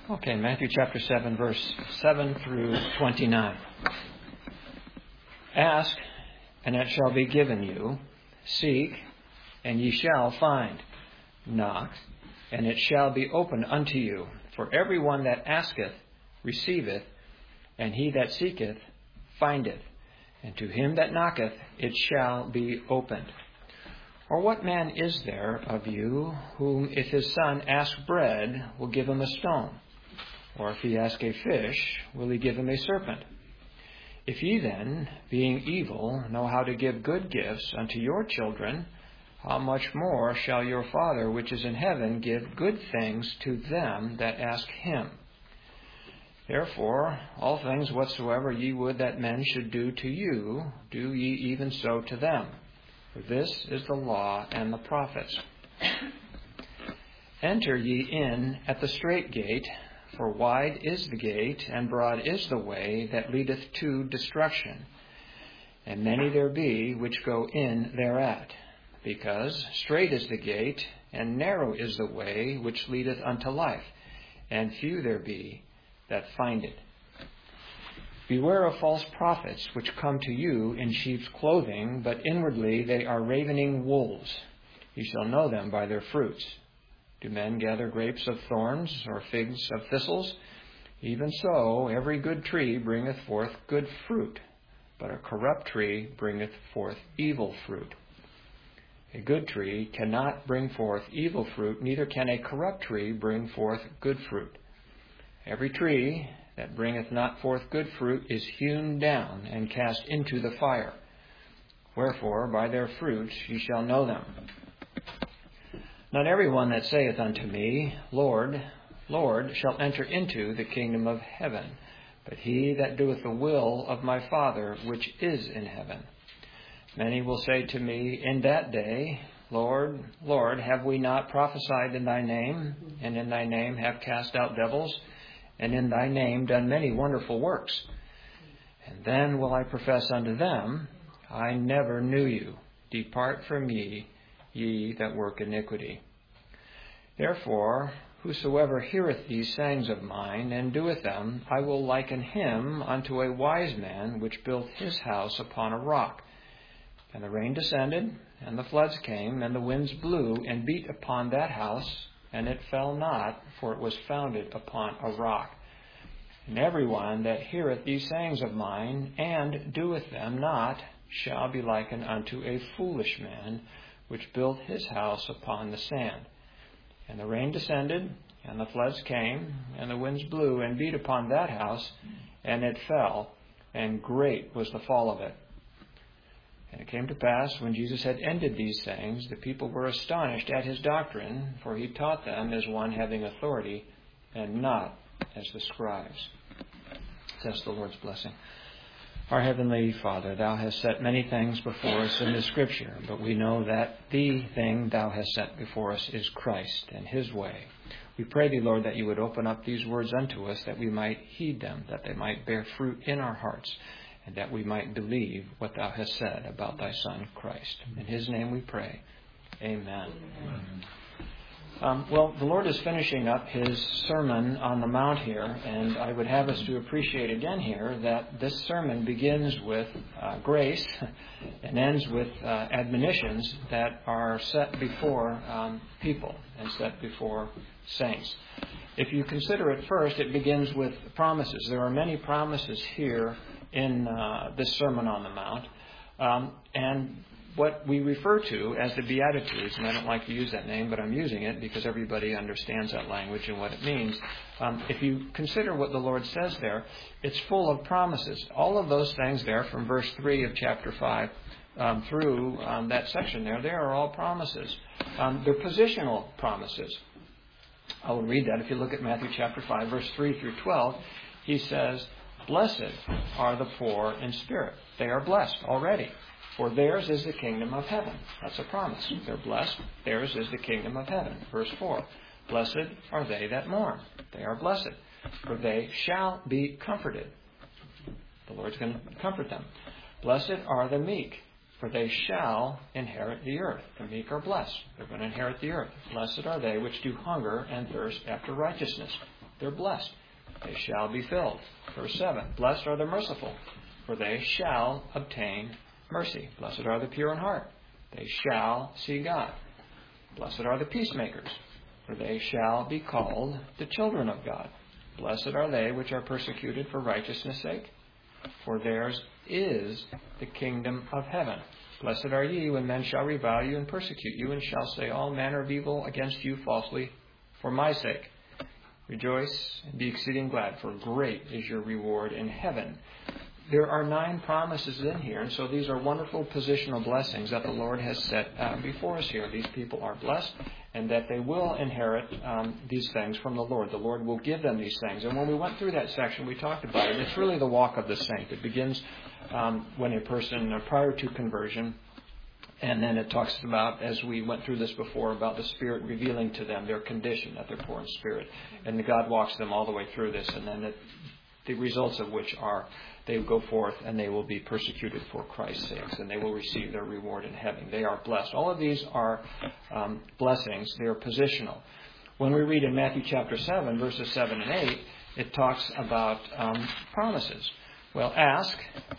Okay, Matthew chapter 7, verse 7 through 29. Ask, and it shall be given you. Seek, and ye shall find. Knock, and it shall be opened unto you. For every one that asketh receiveth, and he that seeketh findeth. And to him that knocketh it shall be opened. Or what man is there of you whom if his son ask bread will give him a stone? Or if he ask a fish, will he give him a serpent? If ye then, being evil, know how to give good gifts unto your children, how much more shall your Father which is in heaven give good things to them that ask him? Therefore, all things whatsoever ye would that men should do to you, do ye even so to them. For this is the law and the prophets. Enter ye in at the strait gate, for wide is the gate, and broad is the way that leadeth to destruction. And many there be which go in thereat. Because strait is the gate, and narrow is the way which leadeth unto life, and few there be that find it. Beware of false prophets, which come to you in sheep's clothing, but inwardly they are ravening wolves. You shall know them by their fruits. Do men gather grapes of thorns, or figs of thistles? Even so, every good tree bringeth forth good fruit, but a corrupt tree bringeth forth evil fruit. A good tree cannot bring forth evil fruit, neither can a corrupt tree bring forth good fruit. Every tree that bringeth not forth good fruit is hewn down and cast into the fire. Wherefore, by their fruits ye shall know them. Not every one that saith unto me, Lord, Lord, shall enter into the kingdom of heaven, but he that doeth the will of my Father which is in heaven. Many will say to me in that day, Lord, Lord, have we not prophesied in thy name, and in thy name have cast out devils, and in thy name done many wonderful works? And then will I profess unto them, I never knew you. Depart from me, ye that work iniquity. Therefore, whosoever heareth these sayings of mine, and doeth them, I will liken him unto a wise man, which built his house upon a rock. And the rain descended, and the floods came, and the winds blew, and beat upon that house, and it fell not, for it was founded upon a rock. And every one that heareth these sayings of mine, and doeth them not, shall be likened unto a foolish man, which built his house upon the sand. And the rain descended, and the floods came, and the winds blew, and beat upon that house, and it fell, and great was the fall of it. And it came to pass, when Jesus had ended these sayings, the people were astonished at his doctrine, for he taught them as one having authority, and not as the scribes. That's the Lord's blessing. Our Heavenly Father, Thou hast set many things before us in the Scripture, but we know that the thing Thou hast set before us is Christ and His way. We pray Thee, Lord, that You would open up these words unto us, that we might heed them, that they might bear fruit in our hearts, and that we might believe what Thou hast said about Thy Son, Christ. In His name we pray. Amen. Well, the Lord is finishing up His Sermon on the Mount here, and I would have us to appreciate again here that this sermon begins with grace and ends with admonitions that are set before people and set before saints. If you consider it first, it begins with promises. There are many promises here in this Sermon on the Mount, and what we refer to as the Beatitudes, and I don't like to use that name, but I'm using it because everybody understands that language and what it means. If you consider what the Lord says there, it's full of promises. All of those things there from verse 3 of chapter 5 through that section there, they are all promises. They're positional promises. I will read that. If you look at Matthew chapter 5, verse 3 through 12, he says, Blessed are the poor in spirit. They are blessed already. For theirs is the kingdom of heaven. That's a promise. They're blessed. Theirs is the kingdom of heaven. Verse 4. Blessed are they that mourn. They are blessed. For they shall be comforted. The Lord's going to comfort them. Blessed are the meek. For they shall inherit the earth. The meek are blessed. They're going to inherit the earth. Blessed are they which do hunger and thirst after righteousness. they're blessed. They shall be filled. Verse 7, blessed are the merciful, for they shall obtain mercy. Blessed are the pure in heart. They shall see God. Blessed are the peacemakers, for they shall be called the children of God. Blessed are they which are persecuted for righteousness' sake, for theirs is the kingdom of heaven. Blessed are ye when men shall revile you and persecute you, and shall say all manner of evil against you falsely for my sake. Rejoice and be exceeding glad, for great is your reward in heaven. There are 9 promises in here, and so these are wonderful positional blessings that the Lord has set before us here. These people are blessed, and that they will inherit these things from the Lord. The Lord will give them these things. And when we went through that section, we talked about it. It's really the walk of the saint. It begins when a person, prior to conversion, and then it talks about, as we went through this before, about the Spirit revealing to them their condition, that they're poor in spirit. And God walks them all the way through this, and then the results of which are they go forth and they will be persecuted for Christ's sakes, and they will receive their reward in heaven. They are blessed. All of these are blessings. They are positional. When we read in Matthew chapter 7, verses 7 and 8, it talks about promises. Well, ask,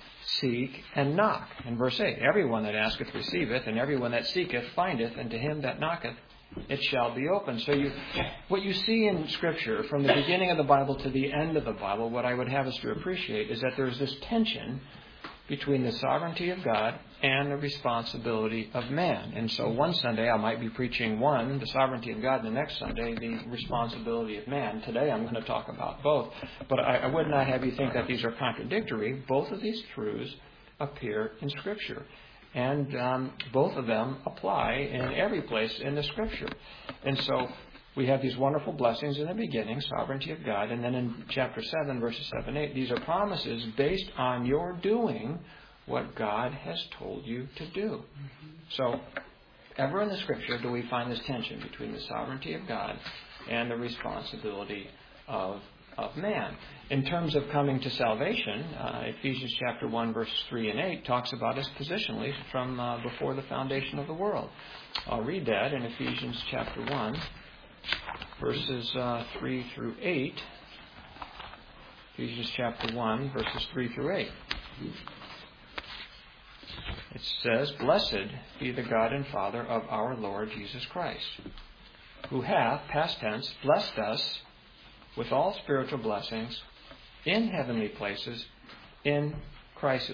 seek, and knock. In verse 8, everyone that asketh receiveth, and everyone that seeketh findeth, and to him that knocketh it shall be open. So what you see in Scripture, from the beginning of the Bible to the end of the Bible, what I would have us to appreciate is that there's this tension between the sovereignty of God and the responsibility of man. And so one Sunday I might be preaching the sovereignty of God, and the next Sunday, the responsibility of man. Today I'm going to talk about both. But I would not have you think that these are contradictory. Both of these truths appear in Scripture. And both of them apply in every place in the Scripture. And so we have these wonderful blessings in the beginning, sovereignty of God. And then in chapter 7, verses 7 and 8, these are promises based on your doing what God has told you to do. So ever in the Scripture do we find this tension between the sovereignty of God and the responsibility of man. In terms of coming to salvation, Ephesians chapter 1, verses 3 and 8 talks about us positionally from before the foundation of the world. I'll read that in Ephesians chapter 1, verses 3 through 8. Ephesians chapter 1, verses 3 through 8. It says, Blessed be the God and Father of our Lord Jesus Christ, who hath, past tense, blessed us with all spiritual blessings in heavenly places in Christ.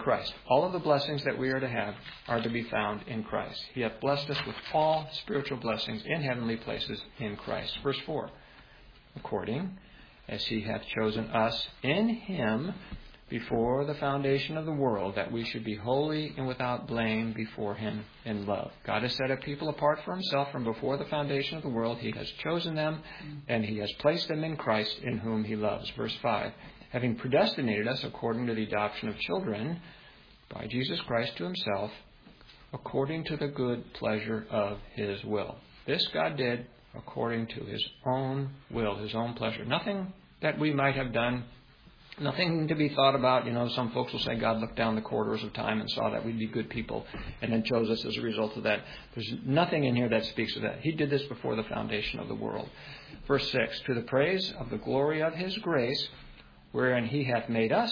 All of the blessings that we are to have are to be found in Christ. He hath blessed us with all spiritual blessings in heavenly places in Christ. Verse 4, according as he hath chosen us in him before the foundation of the world, that we should be holy and without blame before him in love. God has set a people apart for himself from before the foundation of the world. He has chosen them, and he has placed them in Christ, in whom he loves. Verse 5, having predestinated us according to the adoption of children by Jesus Christ to himself, according to the good pleasure of his will. This God did according to his own will, his own pleasure. Nothing that we might have done, nothing to be thought about. Some folks will say God looked down the corridors of time and saw that we'd be good people and then chose us as a result of that. There's nothing in here that speaks of that. He did this before the foundation of the world. Verse 6, to the praise of the glory of his grace, wherein he hath made us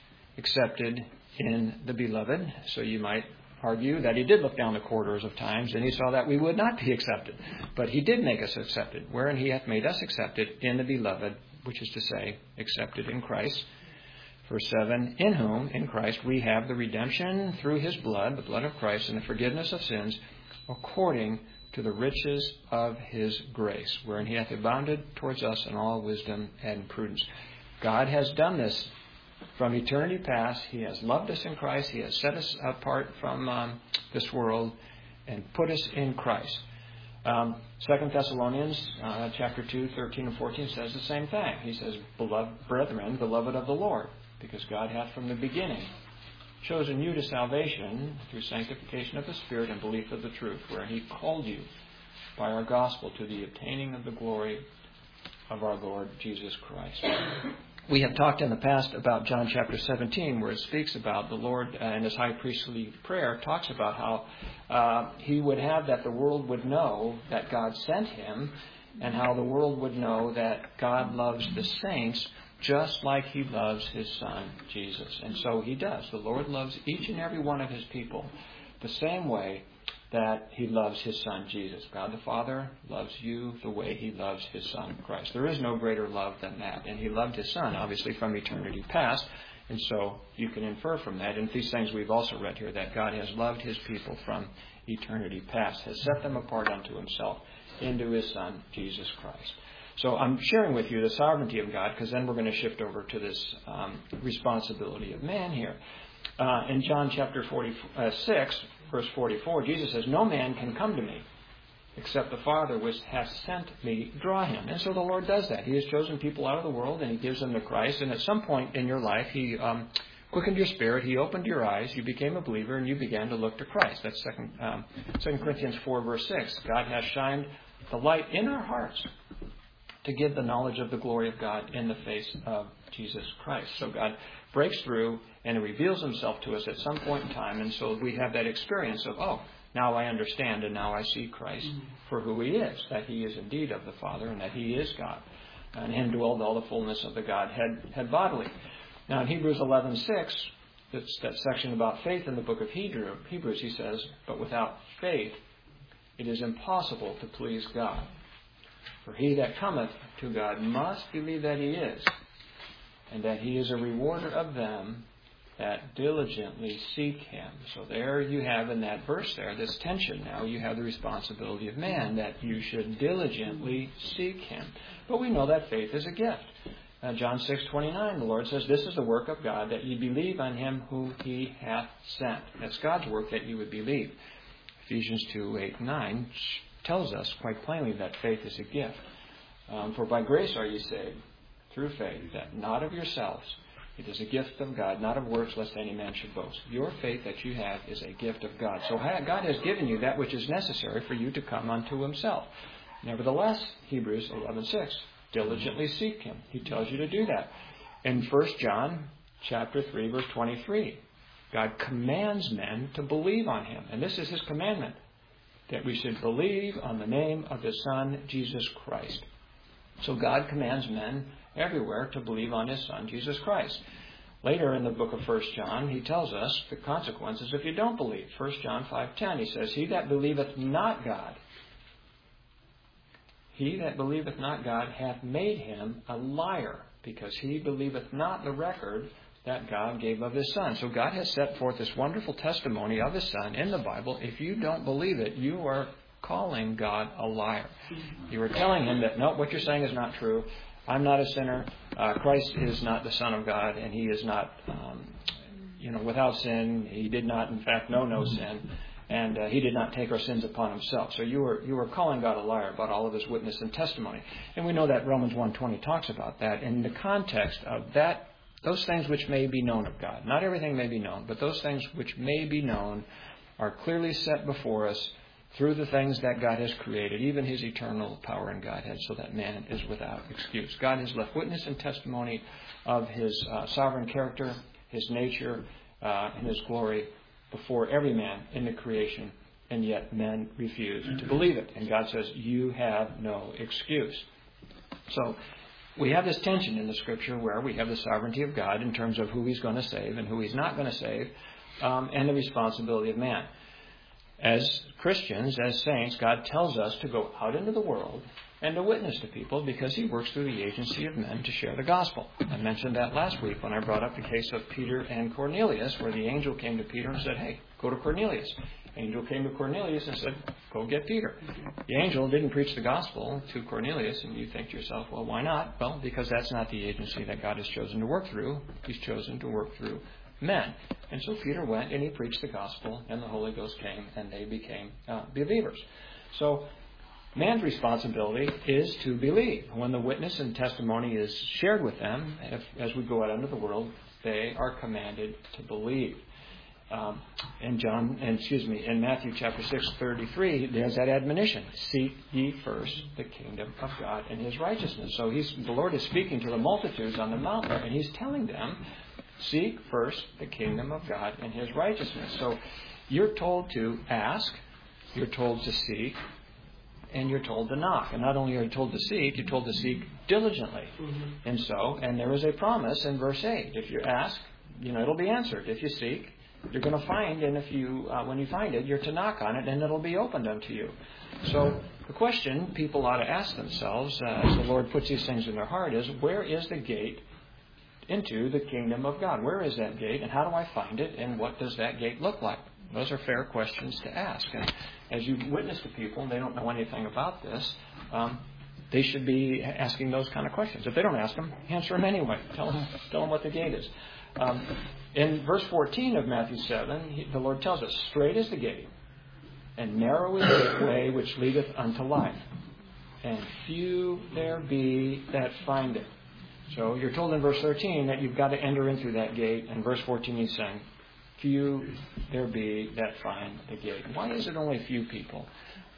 accepted in the beloved. So you might argue that he did look down the corridors of times and he saw that we would not be accepted. But he did make us accepted, wherein he hath made us accepted in the beloved, which is to say, accepted in Christ. Verse 7, in whom, in Christ, we have the redemption through his blood, the blood of Christ, and the forgiveness of sins, according to the riches of his grace, wherein he hath abounded towards us in all wisdom and prudence. God has done this from eternity past. He has loved us in Christ. He has set us apart from this world and put us in Christ. 2 Thessalonians chapter 2, 13 and 14 says the same thing. He says, beloved brethren, beloved of the Lord, because God hath from the beginning chosen you to salvation through sanctification of the Spirit and belief of the truth, wherein he called you by our gospel to the obtaining of the glory of our Lord Jesus Christ. We have talked in the past about John chapter 17, where it speaks about the Lord in his high priestly prayer, talks about how he would have that the world would know that God sent him and how the world would know that God loves the saints just like He loves His Son, Jesus. And so He does. The Lord loves each and every one of His people the same way that He loves His Son, Jesus. God the Father loves you the way He loves His Son, Christ. There is no greater love than that. And He loved His Son, obviously, from eternity past. And so you can infer from that, and these things we've also read here, that God has loved His people from eternity past, has set them apart unto Himself into His Son, Jesus Christ. So I'm sharing with you the sovereignty of God, because then we're going to shift over to this responsibility of man here. In John chapter 6, verse 44, Jesus says, "No man can come to me except the Father which hath sent me draw him." And so the Lord does that. He has chosen people out of the world, and He gives them to Christ. And at some point in your life, He quickened your spirit, He opened your eyes, you became a believer, and you began to look to Christ. That's 2 Corinthians 4, verse 6. God has shined the light in our hearts to give the knowledge of the glory of God in the face of Jesus Christ. So God breaks through and reveals Himself to us at some point in time, and so we have that experience of, oh, now I understand and now I see Christ for who He is, that He is indeed of the Father and that He is God. And in Him dwelled all the fullness of the Godhead bodily. Now in Hebrews 11:6, that's that section about faith in the book of Hebrews, he says, "But without faith it is impossible to please God. For he that cometh to God must believe that He is, and that He is a rewarder of them that diligently seek Him." So there you have in that verse there, this tension now. You have the responsibility of man, that you should diligently seek Him. But we know that faith is a gift. John 6:29, the Lord says, "This is the work of God, that ye believe on Him whom He hath sent." That's God's work, that you would believe. Ephesians 2:8-9 tells us quite plainly that faith is a gift. "For by grace are ye saved, through faith, that not of yourselves. It is a gift of God, not of works, lest any man should boast." Your faith that you have is a gift of God. So God has given you that which is necessary for you to come unto Himself. Nevertheless, Hebrews 11:6, diligently seek Him. He tells you to do that. In 1 John chapter 3, verse 23, God commands men to believe on Him. And this is His commandment, that we should believe on the name of His Son, Jesus Christ. So God commands men everywhere to believe on His Son, Jesus Christ. Later in the book of 1 John, He tells us the consequences if you don't believe. 1 John 5:10, He says, "He that believeth not God, hath made him a liar, because he believeth not the record that God gave of His Son." So God has set forth this wonderful testimony of His Son in the Bible. If you don't believe it, you are calling God a liar. You are telling Him that, no, what you're saying is not true. I'm not a sinner. Christ is not the Son of God, and He is not, without sin. He did not, in fact, know no sin, and He did not take our sins upon Himself. So you are calling God a liar about all of His witness and testimony. And we know that Romans 1:20 talks about that in the context of that. Those things which may be known of God. Not everything may be known, but those things which may be known are clearly set before us through the things that God has created, even His eternal power and Godhead, so that man is without excuse. God has left witness and testimony of His sovereign character, His nature, and His glory before every man in the creation, and yet men refuse to believe it. And God says, you have no excuse. So we have this tension in the Scripture where we have the sovereignty of God in terms of who He's going to save and who He's not going to save, and the responsibility of man. As Christians, as saints, God tells us to go out into the world and to witness to people because He works through the agency of men to share the gospel. I mentioned that last week when I brought up the case of Peter and Cornelius, where the angel came to Peter and said, "Hey, go to Cornelius." The angel came to Cornelius and said, "Go get Peter." The angel didn't preach the gospel to Cornelius, and you think to yourself, well, why not? Well, because that's not the agency that God has chosen to work through. He's chosen to work through men. And so Peter went and he preached the gospel, and the Holy Ghost came, and they became believers. So man's responsibility is to believe. When the witness and testimony is shared with them, as we go out into the world, they are commanded to believe. In Matthew chapter 6:33, there's that admonition: "Seek ye first the kingdom of God and His righteousness." So the Lord is speaking to the multitudes on the mountain, and He's telling them, seek first the kingdom of God and His righteousness. So you're told to ask, you're told to seek, and you're told to knock. And not only are you told to seek, you're told to seek diligently. And there is a promise in verse 8. If you ask, it'll be answered. If you seek, you're going to find, and if you, when you find it, you're to knock on it, and it'll be opened unto you. So the question people ought to ask themselves, as the Lord puts these things in their heart, is where is the gate into the kingdom of God? Where is that gate, and how do I find it, and what does that gate look like? Those are fair questions to ask. And as you witness to people, and they don't know anything about this, they should be asking those kind of questions. If they don't ask them, answer them anyway. Tell them what the gate is. In verse 14 of Matthew 7, the Lord tells us, straight is the gate, and narrow is the way which leadeth unto life, and few there be that find it. So you're told in verse 13 that you've got to enter in through that gate, and verse 14 he's saying, few there be that find the gate. Why is it only few people?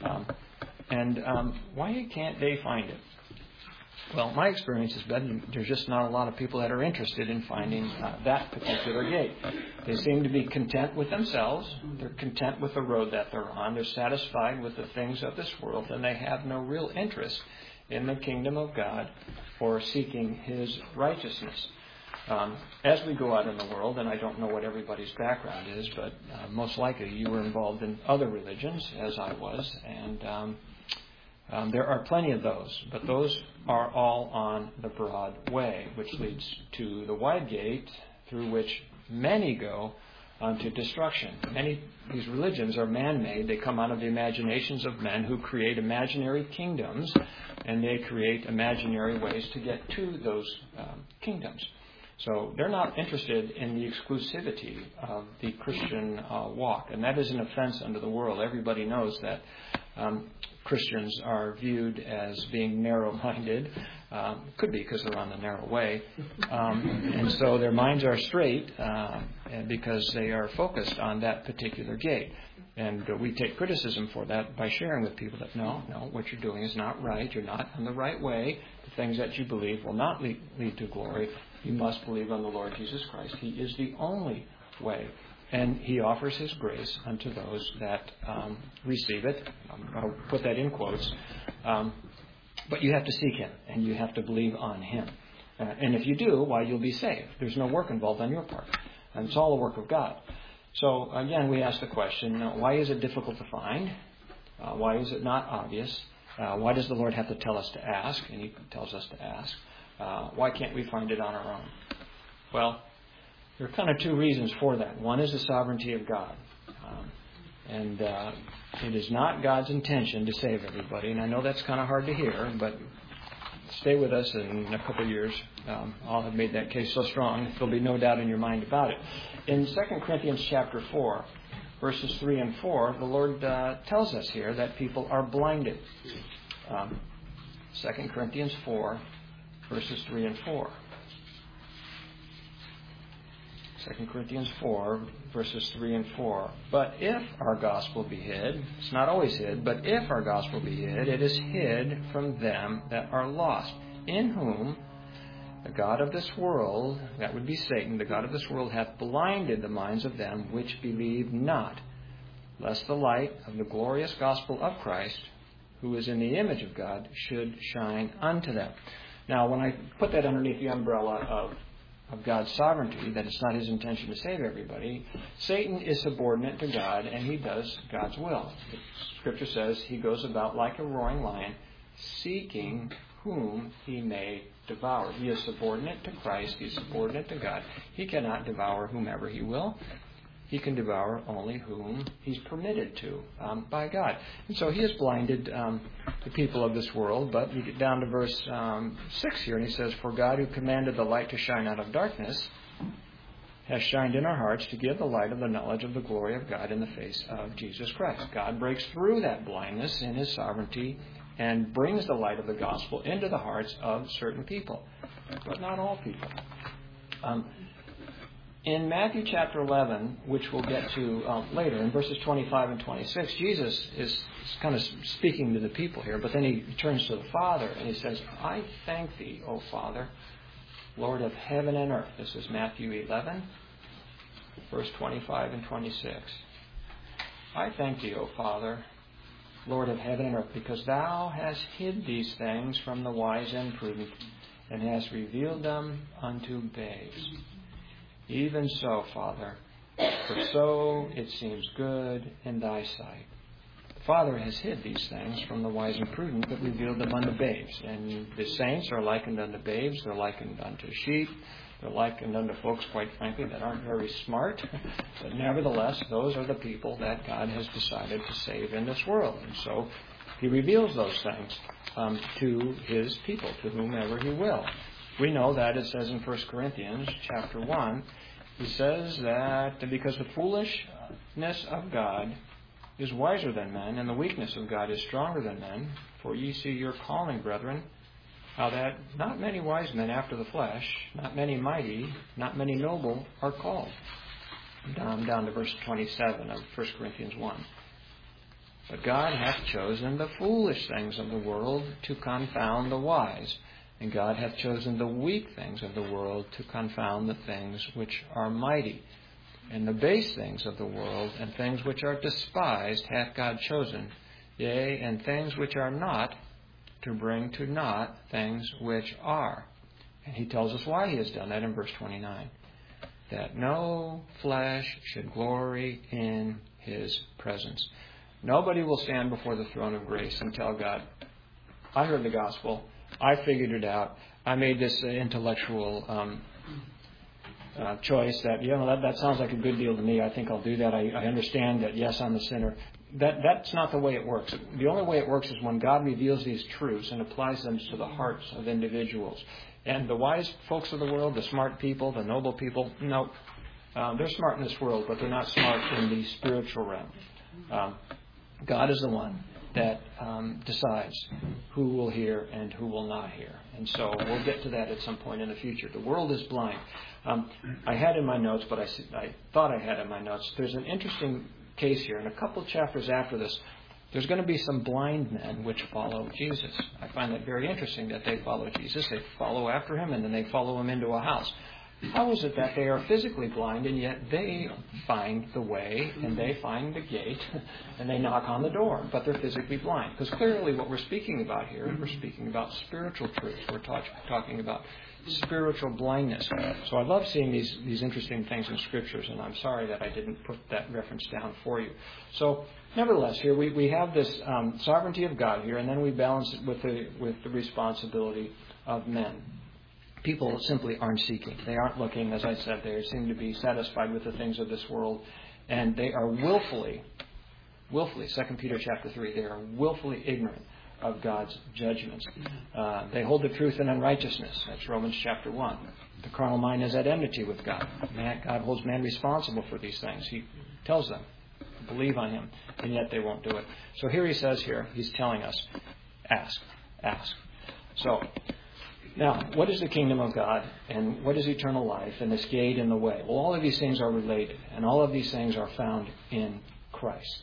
Why can't they find it? Well, my experience has been there's just not a lot of people that are interested in finding that particular gate. They seem to be content with themselves. They're content with the road that they're on. They're satisfied with the things of this world, and they have no real interest in the kingdom of God or seeking His righteousness. As we go out in the world, and I don't know what everybody's background is, but most likely you were involved in other religions, as I was, and there are plenty of those, but those are all on the broad way, which leads to the wide gate through which many go unto destruction. These religions are man-made. They come out of the imaginations of men who create imaginary kingdoms, and they create imaginary ways to get to those kingdoms. So they're not interested in the exclusivity of the Christian walk, and that is an offense unto the world. Everybody knows that Christians are viewed as being narrow-minded. Could be because they're on the narrow way. And so their minds are straight because they are focused on that particular gate. And we take criticism for that by sharing with people that, no, what you're doing is not right. You're not on the right way. The things that you believe will not lead to glory. You must believe on the Lord Jesus Christ. He is the only way. And He offers His grace unto those that receive it. I'll put that in quotes. But you have to seek Him, and you have to believe on Him. And if you do, why, you'll be saved. There's no work involved on your part. And it's all the work of God. So, again, we ask the question, why is it difficult to find? Why is it not obvious? Why does the Lord have to tell us to ask? And He tells us to ask. Why can't we find it on our own? Well, there are kind of two reasons for that. One is the sovereignty of God. It is not God's intention to save everybody. And I know that's kind of hard to hear, but stay with us, and in a couple of years I'll have made that case so strong there'll be no doubt in your mind about it. In 2 Corinthians chapter 4, verses 3 and 4, the Lord tells us here that people are blinded. 2 Corinthians 4, verses 3 and 4. 2 Corinthians 4, verses 3 and 4. But if our gospel be hid, it's not always hid, but if our gospel be hid, it is hid from them that are lost, in whom the God of this world, that would be Satan, the God of this world hath blinded the minds of them which believe not, lest the light of the glorious gospel of Christ, who is in the image of God, should shine unto them. Now, when I put that underneath the umbrella of God's sovereignty, that it's not His intention to save everybody, Satan is subordinate to God, and he does God's will. The Scripture says he goes about like a roaring lion, seeking whom he may devour. He is subordinate to Christ. He is subordinate to God. He cannot devour whomever he will. He can devour only whom he's permitted to by God. And so he has blinded the people of this world. But you get down to verse 6 here, and he says, For God, who commanded the light to shine out of darkness, has shined in our hearts to give the light of the knowledge of the glory of God in the face of Jesus Christ. God breaks through that blindness in His sovereignty and brings the light of the gospel into the hearts of certain people, but not all people. In Matthew chapter 11, which we'll get to later, in verses 25 and 26, Jesus is kind of speaking to the people here, but then He turns to the Father and He says, I thank Thee, O Father, Lord of heaven and earth. This is Matthew 11, verse 25 and 26. I thank Thee, O Father, Lord of heaven and earth, because thou hast hid these things from the wise and prudent, and hast revealed them unto babes. Even so, Father, for so it seems good in thy sight. The Father has hid these things from the wise and prudent, but revealed them unto babes. And the saints are likened unto babes. They're likened unto sheep. They're likened unto folks, quite frankly, that aren't very smart. But nevertheless, those are the people that God has decided to save in this world. And so He reveals those things to His people, to whomever He will. We know that it says in 1 Corinthians chapter 1, He says that because the foolishness of God is wiser than men, and the weakness of God is stronger than men. For ye see your calling, brethren, how that not many wise men after the flesh, not many mighty, not many noble are called. Down to verse 27 of 1 Corinthians 1. But God hath chosen the foolish things of the world to confound the wise, and God hath chosen the weak things of the world to confound the things which are mighty. And the base things of the world and things which are despised hath God chosen, yea, and things which are not, to bring to naught things which are. And He tells us why He has done that in verse 29. That no flesh should glory in His presence. Nobody will stand before the throne of grace and tell God, I heard the gospel, I figured it out, I made this intellectual choice that, that sounds like a good deal to me, I think I'll do that, I understand that, yes, I'm a sinner. That's not the way it works. The only way it works is when God reveals these truths and applies them to the hearts of individuals. And the wise folks of the world, the smart people, the noble people, no, they're smart in this world, but they're not smart in the spiritual realm. God is the one that decides who will hear and who will not hear. And so we'll get to that at some point in the future. The world is blind. I had in my notes, but I thought I had in my notes, there's an interesting case here. In a couple chapters after this, there's going to be some blind men which follow Jesus. I find that very interesting that they follow Jesus. They follow after Him, and then they follow Him into a house. How is it that they are physically blind, and yet they find the way, and they find the gate, and they knock on the door, but they're physically blind? Because clearly what we're speaking about here, we're speaking about spiritual truth. We're talking about spiritual blindness. So I love seeing these interesting things in Scriptures, and I'm sorry that I didn't put that reference down for you. So nevertheless, here we have this sovereignty of God here, and then we balance it with the responsibility of men. People simply aren't seeking. They aren't looking, as I said, they seem to be satisfied with the things of this world, and they are willfully, 2 Peter chapter 3, they are willfully ignorant of God's judgments. They hold the truth in unrighteousness. That's Romans chapter 1. The carnal mind is at enmity with God. God holds man responsible for these things. He tells them, believe on Him, and yet they won't do it. So here He's telling us, ask. So, now, what is the kingdom of God, and what is eternal life, and this gate and the way? Well, all of these things are related, and all of these things are found in Christ.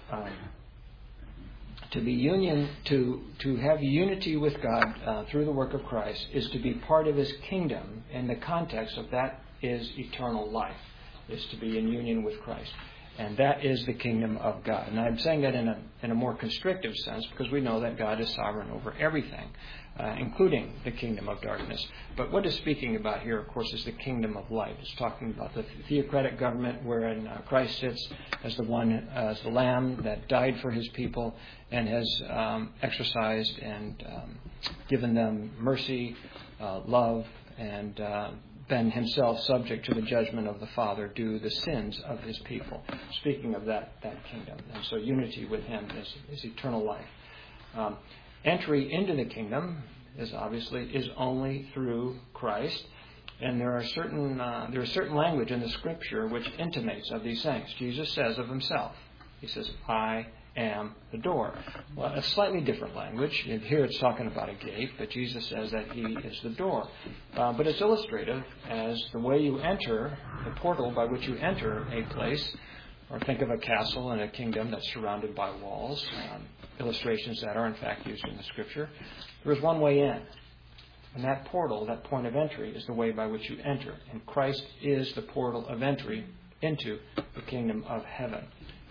To have unity with God through the work of Christ is to be part of His kingdom, and the context of that is eternal life, is to be in union with Christ. And that is the kingdom of God. And I'm saying that in a more constrictive sense because we know that God is sovereign over everything, including the kingdom of darkness. But what it's speaking about here, of course, is the kingdom of light. It's talking about the theocratic government wherein Christ sits as the Lamb that died for His people and has exercised and given them mercy, love, and been Himself subject to the judgment of the Father due to the sins of His people. Speaking of that kingdom. And so unity with Him is eternal life. Entry into the kingdom is only through Christ. And there are certain language in the Scripture which intimates of these things. Jesus says of Himself, He says, I am the door. Well, a slightly different language. Here it's talking about a gate, but Jesus says that He is the door. But it's illustrative as the way you enter, the portal by which you enter a place, or think of a castle and a kingdom that's surrounded by walls, illustrations that are in fact used in the Scripture. There is one way in. And that portal, that point of entry, is the way by which you enter. And Christ is the portal of entry into the kingdom of heaven.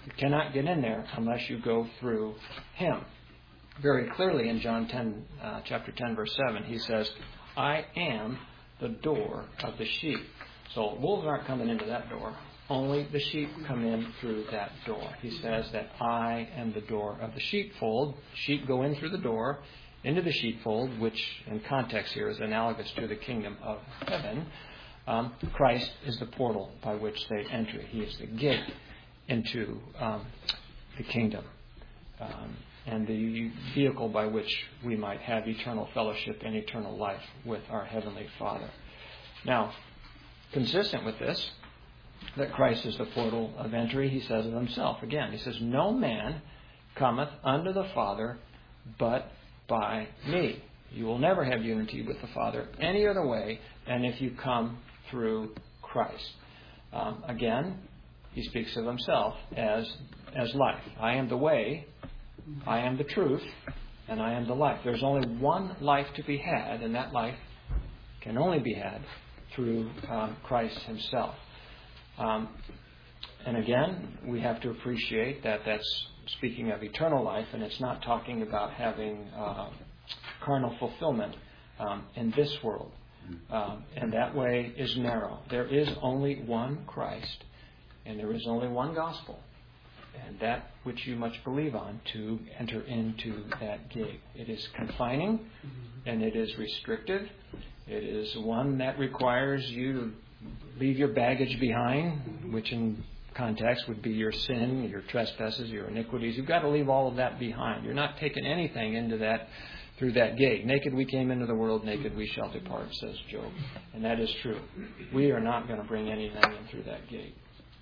You cannot get in there unless you go through Him. Very clearly in John 10, chapter 10, verse 7, He says, I am the door of the sheep. So wolves aren't coming into that door. Only the sheep come in through that door. He says that I am the door of the sheepfold. Sheep go in through the door into the sheepfold, which in context here is analogous to the kingdom of heaven. Christ is the portal by which they enter. He is the gate into the kingdom. And the vehicle by which we might have eternal fellowship and eternal life with our Heavenly Father. Now, consistent with this, that Christ is the portal of entry, He says of Himself. Again, He says, no man cometh unto the Father but by me. You will never have unity with the Father any other way than if you come through Christ. Again, He speaks of Himself as life. I am the way, I am the truth, and I am the life. There's only one life to be had, and that life can only be had through Christ Himself. And again, we have to appreciate that that's speaking of eternal life, and it's not talking about having carnal fulfillment in this world. And that way is narrow. There is only one Christ, and there is only one gospel, and that which you must believe on to enter into that gate. It is confining, and it is restrictive. It is one that requires you to leave your baggage behind, which in context would be your sin, your trespasses, your iniquities. You've got to leave all of that behind. You're not taking anything into that through that gate. Naked we came into the world, naked we shall depart, says Job. And that is true. We are not going to bring anything in through that gate.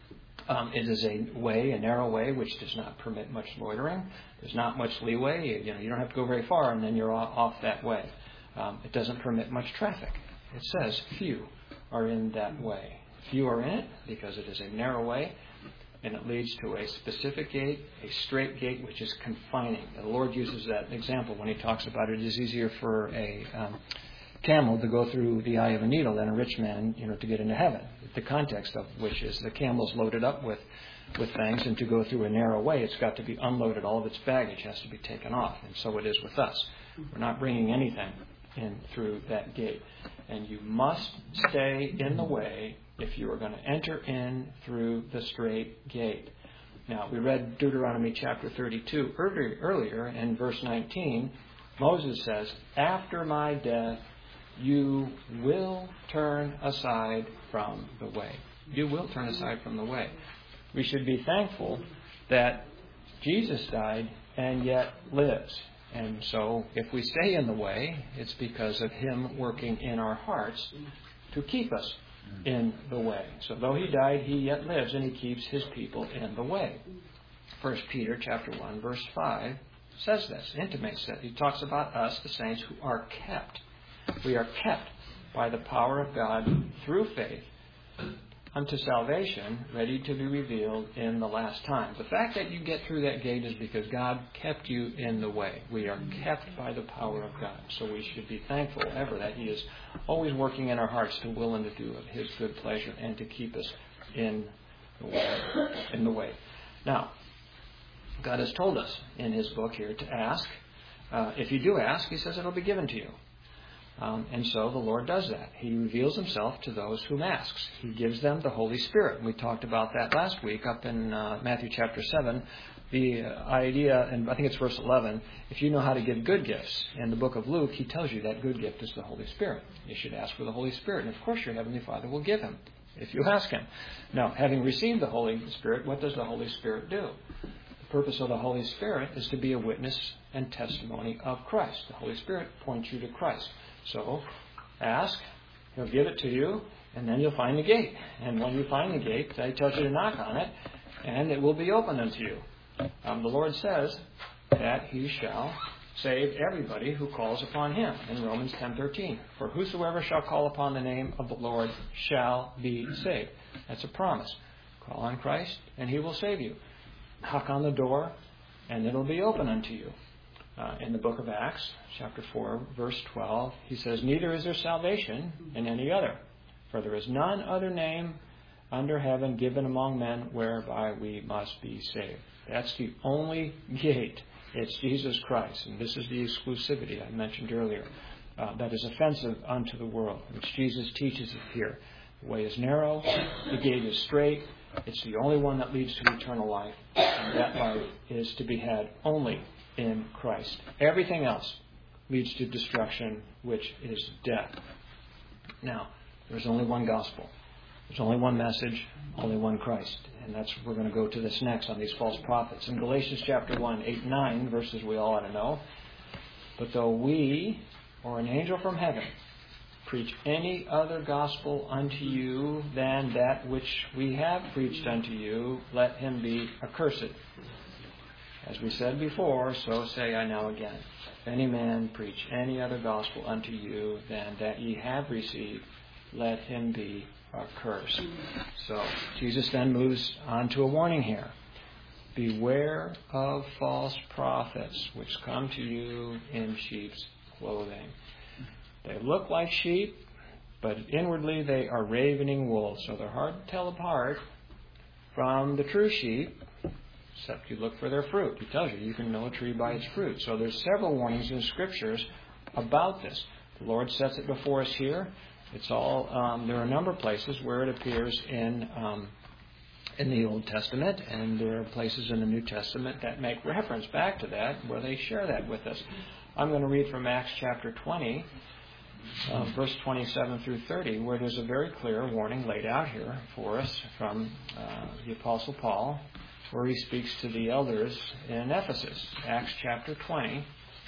It is a way, a narrow way, which does not permit much loitering. There's not much leeway. You don't have to go very far, and then you're off that way. It doesn't permit much traffic. It says few are in that way. Few are in it because it is a narrow way, and it leads to a specific gate, a straight gate, which is confining. The Lord uses that example when He talks about it is easier for a camel to go through the eye of a needle than a rich man, to get into heaven. The context of which is the camel's loaded up with things, and to go through a narrow way, it's got to be unloaded. All of its baggage has to be taken off, and so it is with us. We're not bringing anything in through that gate. And you must stay in the way if you are going to enter in through the straight gate. Now, we read Deuteronomy chapter 32 earlier, in verse 19. Moses says, after my death, you will turn aside from the way. You will turn aside from the way. We should be thankful that Jesus died and yet lives. And so if we stay in the way, it's because of Him working in our hearts to keep us in the way. So though He died, He yet lives, and He keeps His people in the way. 1 Peter chapter 1, verse 5 says this, intimates that. He talks about us, the saints, who are kept. We are kept by the power of God through faith unto salvation, ready to be revealed in the last time. The fact that you get through that gate is because God kept you in the way. We are kept by the power of God. So we should be thankful ever that He is always working in our hearts to will and to do of His good pleasure and to keep us in the way. Now, God has told us in His book here to ask. If you do ask, He says it'll be given to you. And so the Lord does that. He reveals Himself to those whom asks. He gives them the Holy Spirit. We talked about that last week up in Matthew chapter 7. The idea, and I think it's verse 11, if you know how to give good gifts. In the book of Luke, He tells you that good gift is the Holy Spirit. You should ask for the Holy Spirit. And of course your Heavenly Father will give Him if you ask Him. Now, having received the Holy Spirit, what does the Holy Spirit do? The purpose of the Holy Spirit is to be a witness and testimony of Christ. The Holy Spirit points you to Christ. So, ask, He'll give it to you, and then you'll find the gate. And when you find the gate, He tells you to knock on it, and it will be opened unto you. The Lord says that He shall save everybody who calls upon Him in Romans 10:13. For whosoever shall call upon the name of the Lord shall be saved. That's a promise. Call on Christ, and He will save you. Knock on the door, and it'll be open unto you. In the book of Acts, chapter 4, verse 12, He says, neither is there salvation in any other, for there is none other name under heaven given among men whereby we must be saved. That's the only gate. It's Jesus Christ. And this is the exclusivity I mentioned earlier. That is offensive unto the world, which Jesus teaches it here. The way is narrow, the gate is straight. It's the only one that leads to eternal life. And that life is to be had only in Christ. Everything else leads to destruction, which is death. Now, there's only one gospel. There's only one message, only one Christ. And that's we're going to go to this next on these false prophets. In Galatians chapter 1, 8, 9, verses we all ought to know. But though we, or an angel from heaven, preach any other gospel unto you than that which we have preached unto you, let him be accursed. As we said before, so say I now again. If any man preach any other gospel unto you than that ye have received, let him be accursed. So Jesus then moves on to a warning here. Beware of false prophets which come to you in sheep's clothing. They look like sheep, but inwardly they are ravening wolves. So they're hard to tell apart from the true sheep, except you look for their fruit. He tells you can know a tree by its fruit. So there's several warnings in Scriptures about this. The Lord sets it before us here. It's all there are a number of places where it appears in the Old Testament, and there are places in the New Testament that make reference back to that, where they share that with us. I'm going to read from Acts chapter 20, verse 27 through 30, where there's a very clear warning laid out here for us from the Apostle Paul, where he speaks to the elders in Ephesus. Acts chapter 20,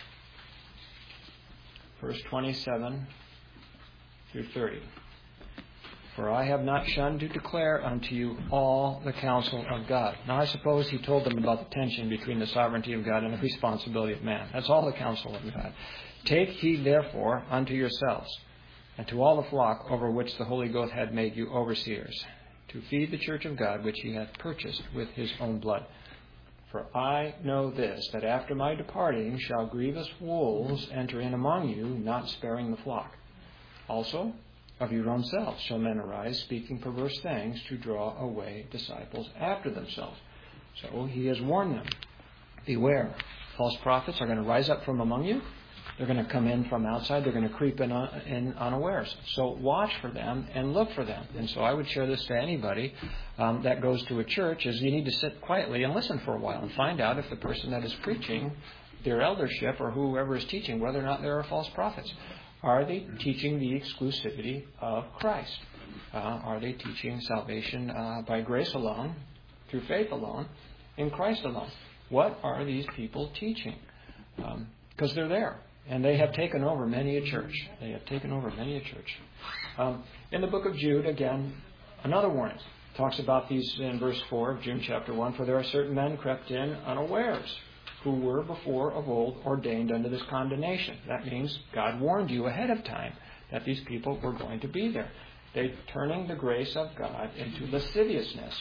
verse 27 through 30. For I have not shunned to declare unto you all the counsel of God. Now I suppose he told them about the tension between the sovereignty of God and the responsibility of man. That's all the counsel of God. Take heed therefore unto yourselves, and to all the flock over which the Holy Ghost had made you overseers, to feed the church of God which he hath purchased with his own blood. For I know this, that after my departing shall grievous wolves enter in among you, not sparing the flock. Also, of your own selves shall men arise, speaking perverse things, to draw away disciples after themselves. So he has warned them. Beware. False prophets are going to rise up from among you. They're going to come in from outside. They're going to creep in unawares. So watch for them and look for them. And so I would share this to anybody that goes to a church, is you need to sit quietly and listen for a while and find out if the person that is preaching, their eldership or whoever is teaching, whether or not there are false prophets. Are they teaching the exclusivity of Christ? Are they teaching salvation by grace alone, through faith alone, in Christ alone? What are these people teaching? Because they're there. And they have taken over many a church. They have taken over many a church. In the book of Jude, again, another warning. Talks about these in verse 4 of Jude chapter 1. For there are certain men crept in unawares, who were before of old ordained unto this condemnation. That means God warned you ahead of time that these people were going to be there. They're turning the grace of God into lasciviousness.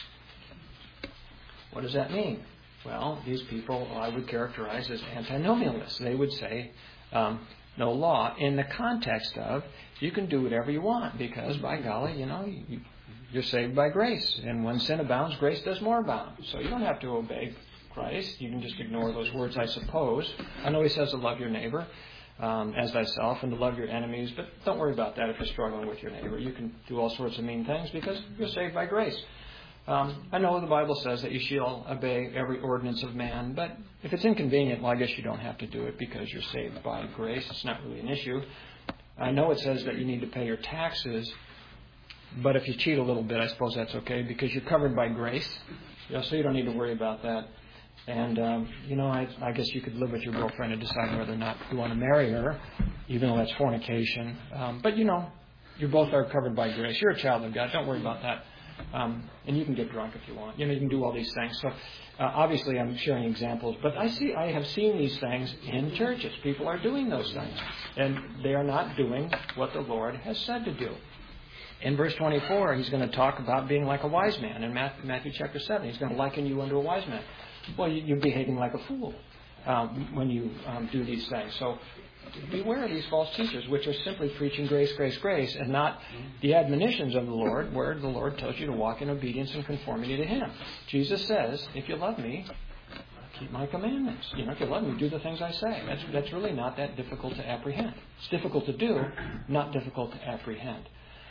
What does that mean? Well, these people I would characterize as antinomialists. They would say no law in the context of you can do whatever you want because, by golly, you're saved by grace. And when sin abounds, grace does more abound. So you don't have to obey Christ. You can just ignore those words, I suppose. I know he says to love your neighbor as thyself and to love your enemies, but don't worry about that if you're struggling with your neighbor. You can do all sorts of mean things because you're saved by grace. I know the Bible says that you shall obey every ordinance of man, but if it's inconvenient, well, I guess you don't have to do it because you're saved by grace. It's not really an issue. I know it says that you need to pay your taxes, but if you cheat a little bit, I suppose that's okay because you're covered by grace. So you don't need to worry about that. And, I guess you could live with your girlfriend and decide whether or not you want to marry her, even though that's fornication. But you both are covered by grace. You're a child of God. Don't worry about that. And you can get drunk if you want. You can do all these things. So, obviously, I'm sharing examples. But I have seen these things in churches. People are doing those things. And they are not doing what the Lord has said to do. In verse 24, he's going to talk about being like a wise man. In Matthew chapter 7, he's going to liken you unto a wise man. Well, you're behaving like a fool when you do these things. So beware of these false teachers, which are simply preaching grace, grace, grace, and not the admonitions of the Lord, where the Lord tells you to walk in obedience and conformity to Him. Jesus says, if you love me, keep my commandments. If you love me, do the things I say. That's really not that difficult to apprehend. It's difficult to do, not difficult to apprehend.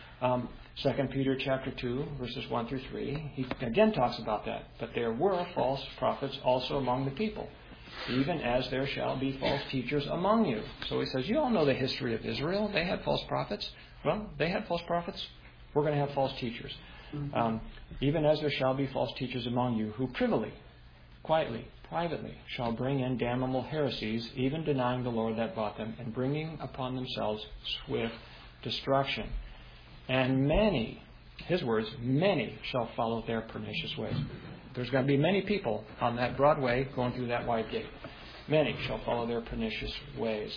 2 Peter chapter 2, verses 1 through 3, he again talks about that. But there were false prophets also among the people, even as there shall be false teachers among you. So he says, you all know the history of Israel. They had false prophets. Well, they had false prophets. We're going to have false teachers. Even as there shall be false teachers among you, who privily, quietly, privately, shall bring in damnable heresies, even denying the Lord that bought them, and bringing upon themselves swift destruction. And many, his words, many shall follow their pernicious ways. There's going to be many people on that broad way going through that wide gate. Many shall follow their pernicious ways.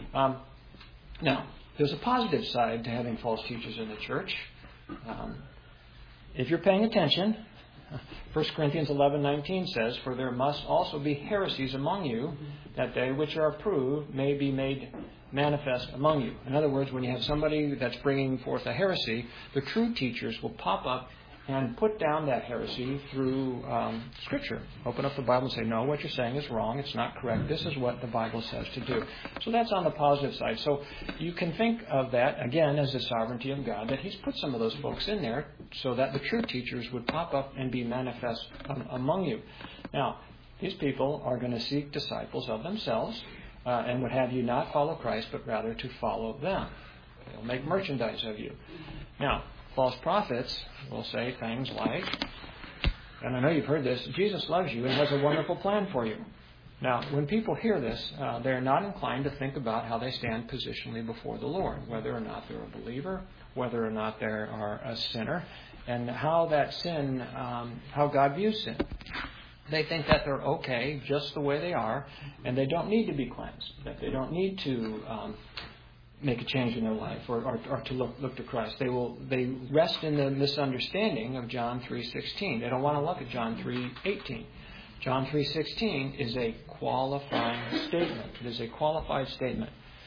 Now, there's a positive side to having false teachers in the church. If you're paying attention, 1 Corinthians 11:19 says, for there must also be heresies among you, that they which are approved may be made manifest among you. In other words, when you have somebody that's bringing forth a heresy, the true teachers will pop up and put down that heresy through Scripture. Open up the Bible and say, no, what you're saying is wrong. It's not correct. This is what the Bible says to do. So that's on the positive side. So you can think of that, again, as the sovereignty of God, that He's put some of those folks in there so that the true teachers would pop up and be manifest among you. Now, these people are going to seek disciples of themselves and would have you not follow Christ, but rather to follow them. They'll make merchandise of you. Now, false prophets will say things like, and I know you've heard this, Jesus loves you and has a wonderful plan for you. Now, when people hear this, they're not inclined to think about how they stand positionally before the Lord, whether or not they're a believer, whether or not they are a sinner, and how that sin, how God views sin. They think that they're okay just the way they are, and they don't need to be cleansed, that they don't need to make a change in their life or to look to Christ. They rest in the misunderstanding of John 3:16. They don't want to look at John 3:18. John 3:16 is a qualifying statement. It is a qualified statement.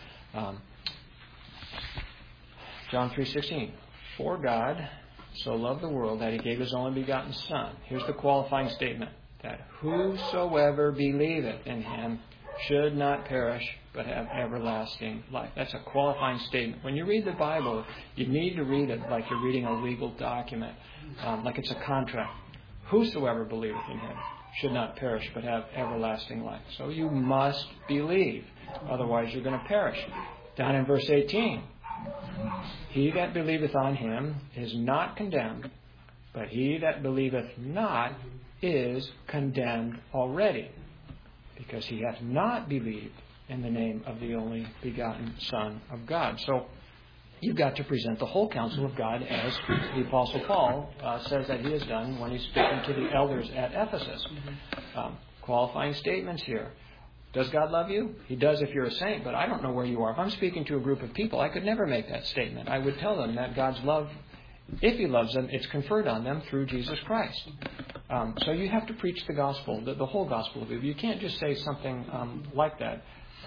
John 3:16. For God so loved the world that He gave His only begotten Son. Here's the qualifying statement. That whosoever believeth in Him should not perish, but have everlasting life. That's a qualifying statement. When you read the Bible, you need to read it like you're reading a legal document, like it's a contract. Whosoever believeth in Him should not perish, but have everlasting life. So you must believe. Otherwise, you're going to perish. Down in verse 18, he that believeth on Him is not condemned, but he that believeth not is condemned already, because he hath not believed in the name of the only begotten Son of God. So you've got to present the whole counsel of God, as the Apostle Paul says that he has done when he's speaking to the elders at Ephesus. Qualifying statements here. Does God love you? He does if you're a saint, but I don't know where you are. If I'm speaking to a group of people, I could never make that statement. I would tell them that God's love, if He loves them, it's conferred on them through Jesus Christ. So you have to preach the gospel, the whole gospel of you. You can't just say something like that.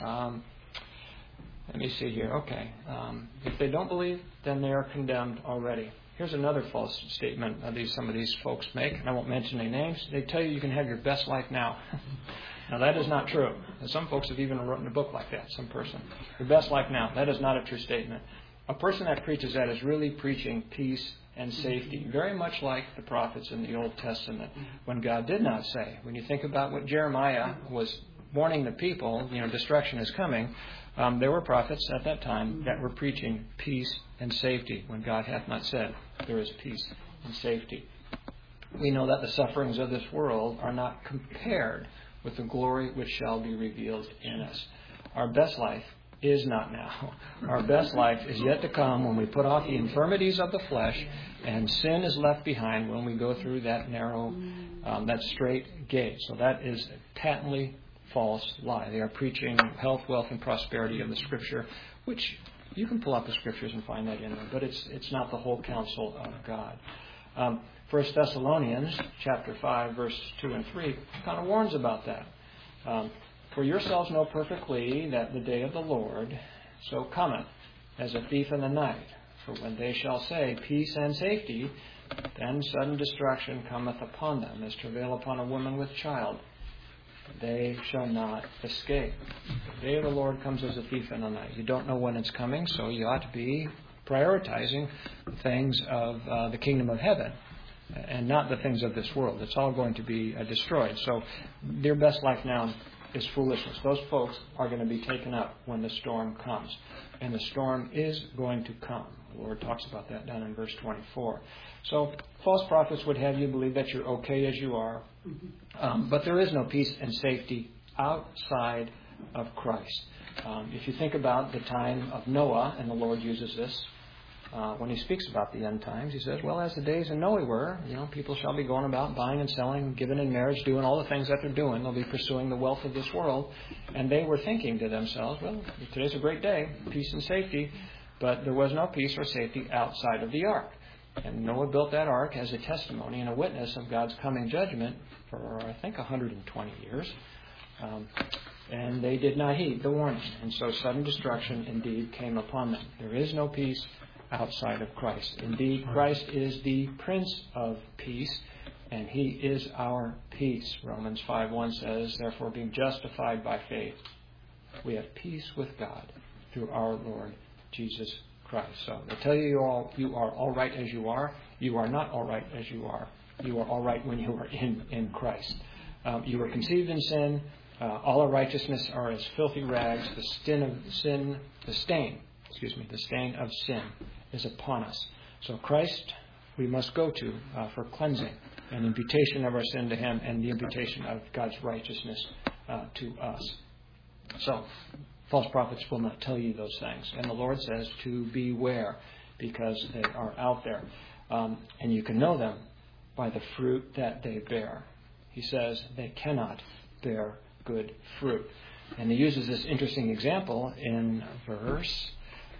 Let me see here. Okay. If they don't believe, then they are condemned already. Here's another false statement some of these folks make, and I won't mention any names. They tell you can have your best life now. Now, that is not true. And some folks have even written a book like that, some person. Your best life now. That is not a true statement. A person that preaches that is really preaching peace and safety, very much like the prophets in the Old Testament, when God did not say. When you think about what Jeremiah was warning the people, destruction is coming, there were prophets at that time that were preaching peace and safety, when God hath not said there is peace and safety. We know that the sufferings of this world are not compared with the glory which shall be revealed in us. Our best life is not now. Our best life is yet to come when we put off the infirmities of the flesh and sin is left behind when we go through that narrow, that straight gate. So that is a patently false lie. They are preaching health, wealth, and prosperity of the Scripture, which you can pull out the Scriptures and find that in them, but it's not the whole counsel of God. 1 Thessalonians chapter 5, verse 2 and 3 kind of warns about that. 1 For yourselves know perfectly that the day of the Lord so cometh as a thief in the night. For when they shall say, peace and safety, then sudden destruction cometh upon them, as travail upon a woman with child. They shall not escape. The day of the Lord comes as a thief in the night. You don't know when it's coming, so you ought to be prioritizing the things of the kingdom of heaven and not the things of this world. It's all going to be destroyed. So their best life now is foolishness. Those folks are going to be taken up when the storm comes. And the storm is going to come. The Lord talks about that down in verse 24. So false prophets would have you believe that you're okay as you are. But there is no peace and safety outside of Christ. If you think about the time of Noah, and the Lord uses this, when he speaks about the end times, he says, well, as the days in Noah were, people shall be going about buying and selling, giving in marriage, doing all the things that they're doing. They'll be pursuing the wealth of this world. And they were thinking to themselves, well, today's a great day, peace and safety. But there was no peace or safety outside of the ark. And Noah built that ark as a testimony and a witness of God's coming judgment for, I think, 120 years. And they did not heed the warning. And so sudden destruction indeed came upon them. There is no peace outside of Christ. Indeed, Christ is the Prince of Peace, and He is our peace. Romans 5:1 says, therefore, being justified by faith, we have peace with God through our Lord Jesus Christ. So I tell you all, you are all right as you are. You are not all right as you are. You are all right when you are in Christ. You were conceived in sin. All our righteousness are as filthy rags. The stain of sin is upon us. So Christ we must go to for cleansing and imputation of our sin to Him and the imputation of God's righteousness to us. So false prophets will not tell you those things. And the Lord says to beware because they are out there. And you can know them by the fruit that they bear. He says they cannot bear good fruit. And He uses this interesting example in verse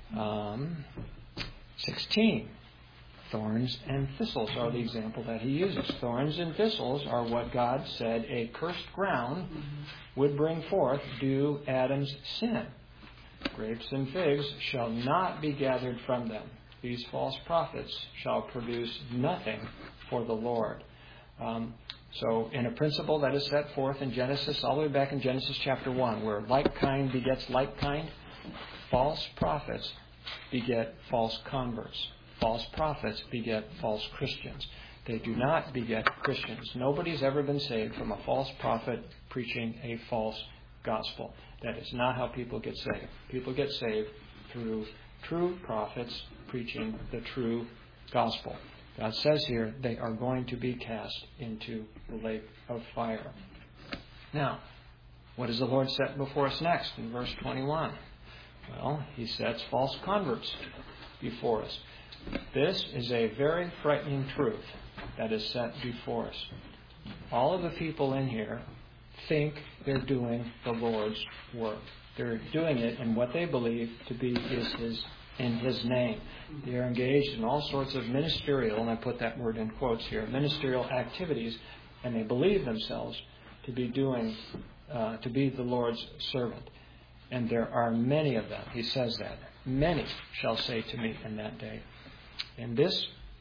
16. Thorns and thistles are the example that He uses. Thorns and thistles are what God said a cursed ground would bring forth due Adam's sin. Grapes and figs shall not be gathered from them. These false prophets shall produce nothing for the Lord. So in a principle that is set forth in Genesis, all the way back in Genesis chapter 1, where like kind begets like kind, false prophets beget false converts. False prophets beget false Christians. They do not beget Christians. Nobody's ever been saved from a false prophet preaching a false gospel. That is not how people get saved. People get saved through true prophets preaching the true gospel. God says here they are going to be cast into the lake of fire. Now, what does the Lord set before us next in verse 21? Well, He sets false converts before us. This is a very frightening truth that is set before us. All of the people in here think they're doing the Lord's work. They're doing it in what they believe to be in His name. They are engaged in all sorts of ministerial, and I put that word in quotes here, ministerial activities, and they believe themselves to be to be the Lord's servant. And there are many of them. He says that. Many shall say to me in that day. And this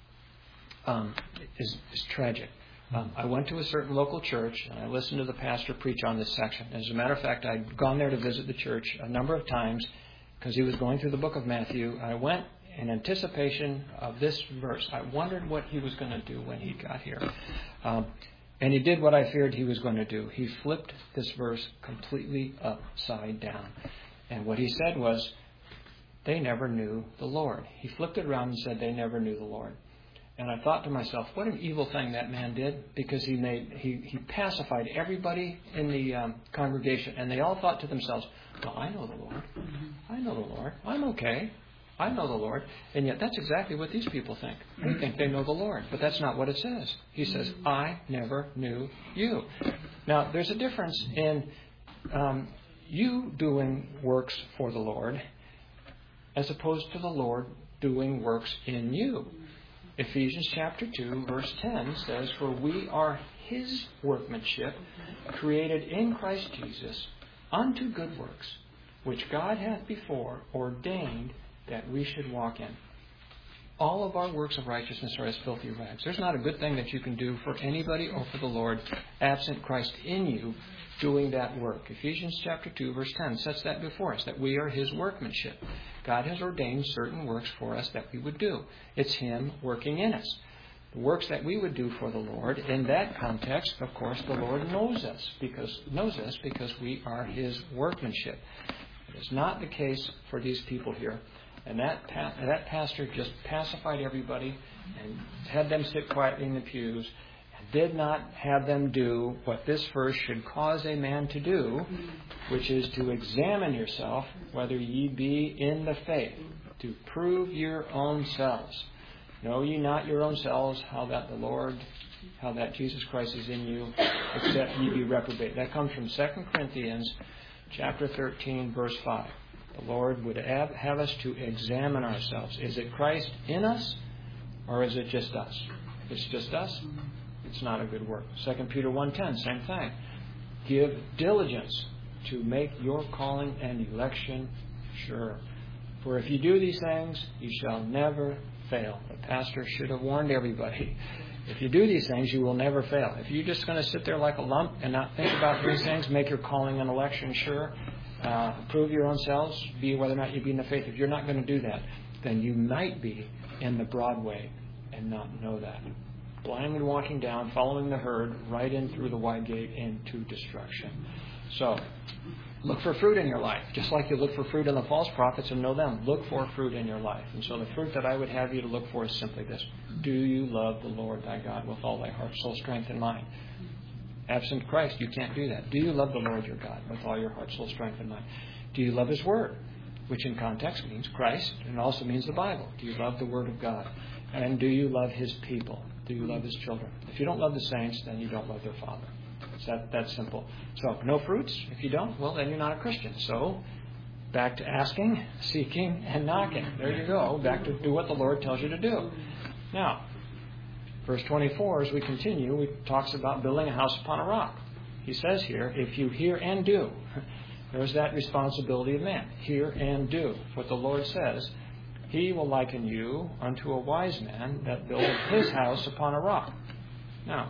is tragic. I went to a certain local church and I listened to the pastor preach on this section. As a matter of fact, I'd gone there to visit the church a number of times because he was going through the book of Matthew. I went in anticipation of this verse. I wondered what he was going to do when he got here. And he did what I feared he was going to do. He flipped this verse completely upside down. And what he said was, they never knew the Lord. He flipped it around and said they never knew the Lord. And I thought to myself, what an evil thing that man did, because he pacified everybody in the congregation, and they all thought to themselves, well, I know the Lord. I know the Lord. I'm okay. I know the Lord. And yet that's exactly what these people think. They think they know the Lord. But that's not what it says. He says, I never knew you. Now, there's a difference in you doing works for the Lord as opposed to the Lord doing works in you. Ephesians chapter 2, verse 10 says, for we are His workmanship, created in Christ Jesus unto good works, which God hath before ordained that we should walk in. All of our works of righteousness are as filthy rags. There's not a good thing that you can do for anybody or for the Lord absent Christ in you doing that work. Ephesians chapter 2, verse 10 sets that before us, that we are His workmanship. God has ordained certain works for us that we would do. It's Him working in us. The works that we would do for the Lord, in that context, of course, the Lord knows us because we are His workmanship. It is not the case for these people here. And that pastor just pacified everybody and had them sit quietly in the pews and did not have them do what this verse should cause a man to do, which is to examine yourself whether ye be in the faith, to prove your own selves. Know ye not your own selves how that Jesus Christ is in you, except ye be reprobate. That comes from 2 Corinthians chapter 13, verse 5. The Lord would have us to examine ourselves. Is it Christ in us, or is it just us? If it's just us, it's not a good work. 2 Peter 1:10, same thing. Give diligence to make your calling and election sure. For if you do these things, you shall never fail. The pastor should have warned everybody. If you do these things, you will never fail. If you're just going to sit there like a lump and not think about these things, make your calling and election sure, prove your own selves, be whether or not you be in the faith. If you're not going to do that, then you might be in the broad way and not know that. Blindly walking down, following the herd, right in through the wide gate into destruction. So, look for fruit in your life. Just like you look for fruit in the false prophets and know them. Look for fruit in your life. And so the fruit that I would have you to look for is simply this. Do you love the Lord thy God with all thy heart, soul, strength, and mind? Absent Christ, you can't do that. Do you love the Lord your God with all your heart, soul, strength, and mind? Do you love His Word, which in context means Christ and also means the Bible? Do you love the Word of God? And do you love His people? Do you love His children? If you don't love the saints, then you don't love their Father. It's that simple. So, no fruits. If you don't, well, then you're not a Christian. So, back to asking, seeking, and knocking. There you go. Back to do what the Lord tells you to do. Now, verse 24, as we continue, it talks about building a house upon a rock. He says here, if you hear and do, there's that responsibility of man. Hear and do what the Lord says. He will liken you unto a wise man that buildeth his house upon a rock. Now,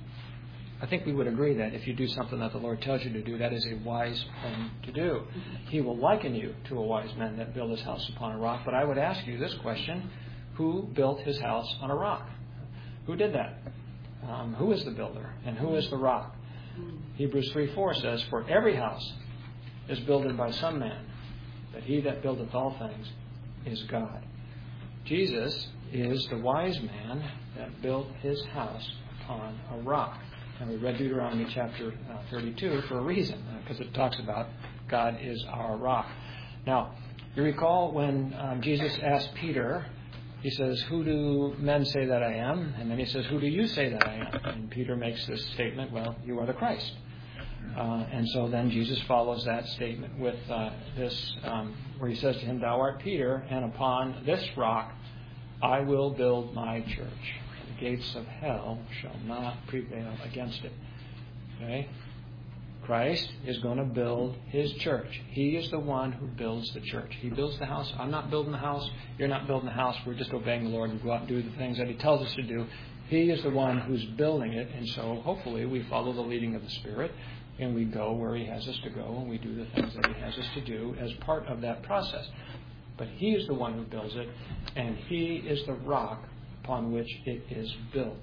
I think we would agree that if you do something that the Lord tells you to do, that is a wise thing to do. He will liken you to a wise man that built his house upon a rock. But I would ask you this question: who built his house on a rock? Who did that? Who is the builder and who is the rock? Hebrews 3:4 says, for every house is builded by some man, but he that buildeth all things is God. Jesus is the wise man that built his house upon a rock. And we read Deuteronomy chapter 32 for a reason, because it talks about God is our rock. Now, you recall when Jesus asked Peter, he says, who do men say that I am? And then he says, who do you say that I am? And Peter makes this statement, well, you are the Christ. And so then Jesus follows that statement with this, where he says to him, thou art Peter, and upon this rock I will build my church. The gates of hell shall not prevail against it. Okay? Christ is going to build His church. He is the one who builds the church. He builds the house. I'm not building the house. You're not building the house. We're just obeying the Lord and go out and do the things that He tells us to do. He is the one who's building it. And so hopefully we follow the leading of the Spirit and we go where He has us to go and we do the things that He has us to do as part of that process. But He is the one who builds it, and He is the rock upon which it is built.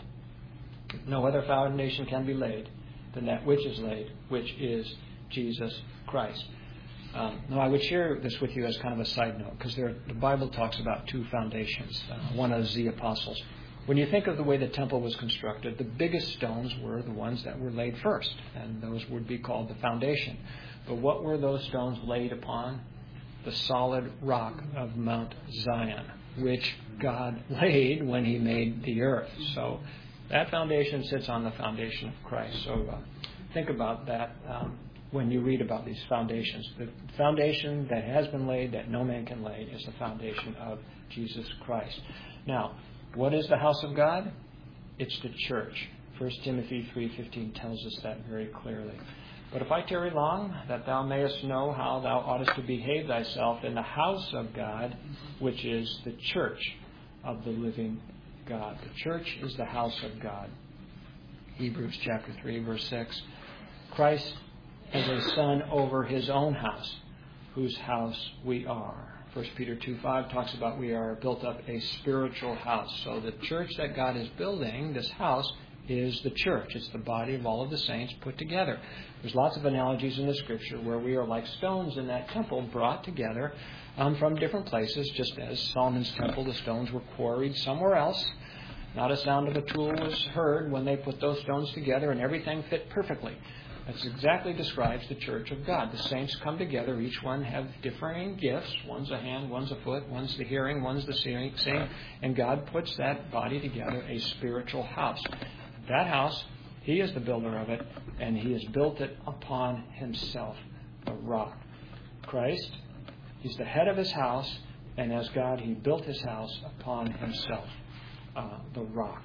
No other foundation can be laid than that which is laid, which is Jesus Christ. Now, I would share this with you as kind of a side note, because the Bible talks about two foundations. One is the apostles. When you think of the way the temple was constructed, the biggest stones were the ones that were laid first, and those would be called the foundation. But what were those stones laid upon? The solid rock of Mount Zion, which God laid when He made the earth. So that foundation sits on the foundation of Christ. So think about that when you read about these foundations. The foundation that has been laid, that no man can lay, is the foundation of Jesus Christ. Now, what is the house of God? It's the church. 1 Timothy 3:15 tells us that very clearly. But if I tarry long, that thou mayest know how thou oughtest to behave thyself in the house of God, which is the church of the living God. The church is the house of God. Hebrews chapter 3, verse 6. Christ is a son over his own house, whose house we are. 1 Peter 2:5 talks about we are built up a spiritual house. So the church that God is building, this house, is the church. It's the body of all of the saints put together. There's lots of analogies in the Scripture where we are like stones in that temple brought together from different places, just as Solomon's temple, the stones were quarried somewhere else. Not a sound of a tool was heard when they put those stones together, and everything fit perfectly. That exactly describes the church of God. The saints come together. Each one have differing gifts. One's a hand, one's a foot, one's the hearing, one's the seeing. And God puts that body together, a spiritual house. That house, He is the builder of it, and He has built it upon Himself, the rock. Christ, He's the head of His house, and as God, He built His house upon Himself, the rock.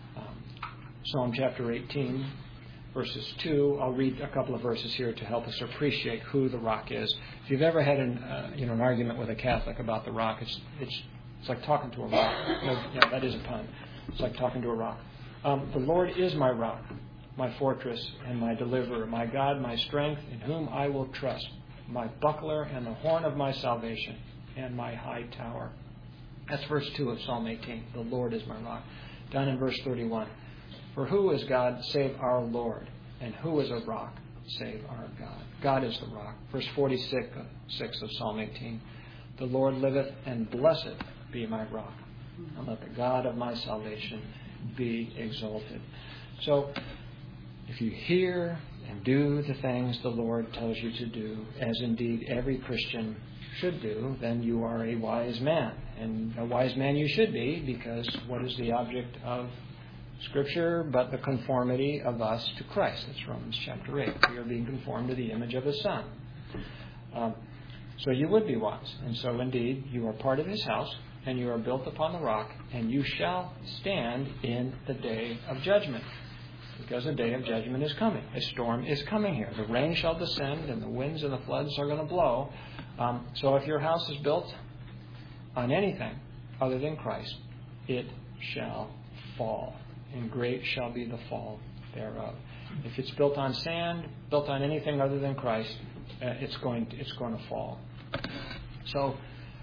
Psalm chapter 18, verses 2. I'll read a couple of verses here to help us appreciate who the rock is. If you've ever had an argument with a Catholic about the rock, it's like talking to a rock. No, that is a pun. It's like talking to a rock. The Lord is my rock, my fortress, and my deliverer, my God, my strength, in whom I will trust, my buckler and the horn of my salvation, and my high tower. That's verse 2 of Psalm 18. The Lord is my rock. Down in verse 31. For who is God save our Lord? And who is a rock save our God? God is the rock. Verse 46 of Psalm 18. The Lord liveth, and blessed be my rock. And let the God of my salvation be exalted. So, if you hear and do the things the Lord tells you to do, as indeed every Christian should do, then you are a wise man. And a wise man you should be, because what is the object of Scripture but the conformity of us to Christ? That's Romans chapter 8. We are being conformed to the image of His Son. So you would be wise. And so indeed, you are part of His house, and you are built upon the rock, and you shall stand in the day of judgment. Because the day of judgment is coming. A storm is coming here. The rain shall descend, and the winds and the floods are going to blow. So if your house is built on anything other than Christ, it shall fall. And great shall be the fall thereof. If it's built on sand, built on anything other than Christ, it's going to fall. So,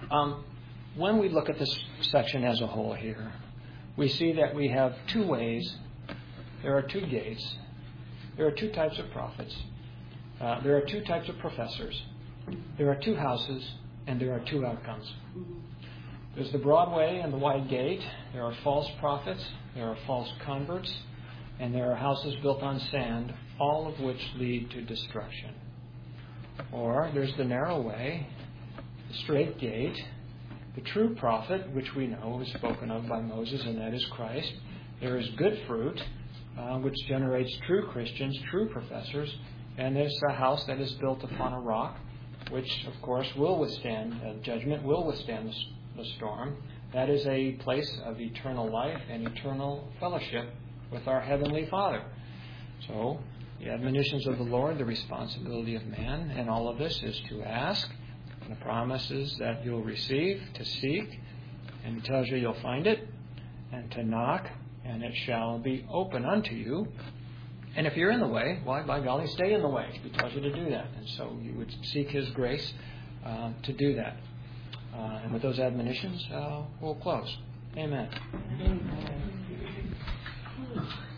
when we look at this section as a whole here, we see that we have two ways. There are two gates. There are two types of prophets. There are two types of professors. There are two houses, and there are two outcomes. There's the broad way and the wide gate. There are false prophets. There are false converts. And there are houses built on sand, all of which lead to destruction. Or there's the narrow way, the straight gate, the true prophet, which we know is spoken of by Moses, and that is Christ. There is good fruit, which generates true Christians, true professors. And there's a house that is built upon a rock, which, of course, will withstand judgment, will withstand the storm. That is a place of eternal life and eternal fellowship with our Heavenly Father. So, the admonitions of the Lord, the responsibility of man, and all of this is to ask. And the promise is that you'll receive, to seek, and He tells you you'll find it, and to knock, and it shall be open unto you. And if you're in the way, why, by golly, stay in the way. He tells you to do that. And so you would seek His grace to do that. And with those admonitions, we'll close. Amen. Amen.